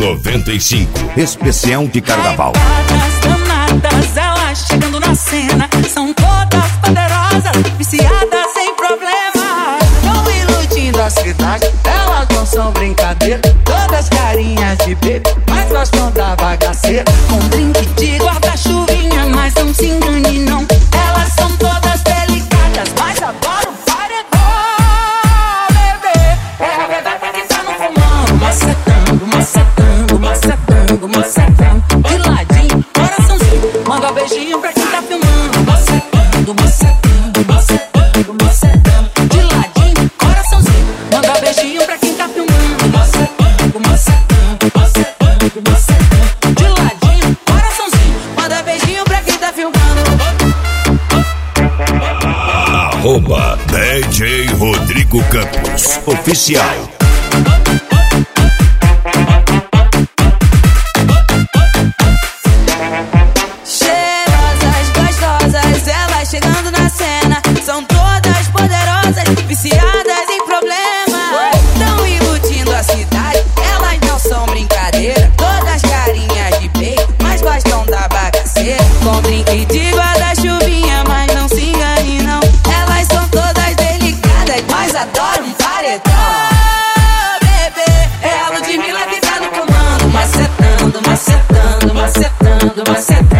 95, especial de carnaval. Danadas, elas chegando na cena, são todas poderosas, viciadas sem problema. Tão iludindo a cidade, elas não são brincadeira, todas carinhas de bebê, mas gostam da bagaceira. Com drink de guarda-chuvinha, mas não se engane não, elas são todas delicadas, mas adoram paredão. Bebê, é a verdade que tá no fumando, macetando, macetando, macetando, macetando. De ladinho, coraçãozinho, manda um beijinho pra quem tá filmando. Macetando, macetando, macetando, macetando. De ladinho, coraçãozinho, manda um beijinho pra quem tá filmando. Macetando, macetando, macetando, macetando. De ladinho, coraçãozinho, manda beijinho pra quem tá filmando. Arroba DJ Rodrigo Campos Oficial. Chegando na cena, são todas poderosas, viciadas em problema. Tão iludindo a cidade, elas não são brincadeira, todas carinhas de peito, mas gostam da bagaceira. Com drink de guarda-chuvinha, mas não se engane não, elas são todas delicadas, mas adoram um paredão. Bebê, é a Ludmilla que tá no comando, macetando, macetando, macetando, macetando.